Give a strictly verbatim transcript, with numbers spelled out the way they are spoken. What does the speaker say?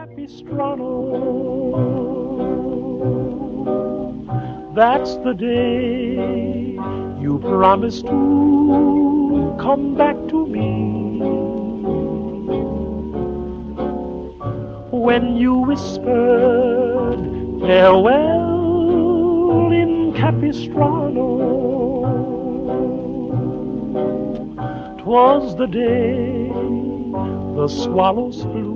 Capistrano. That's the day you promised to come back to me. When you whispered farewell in Capistrano, 'twas the day the swallows flew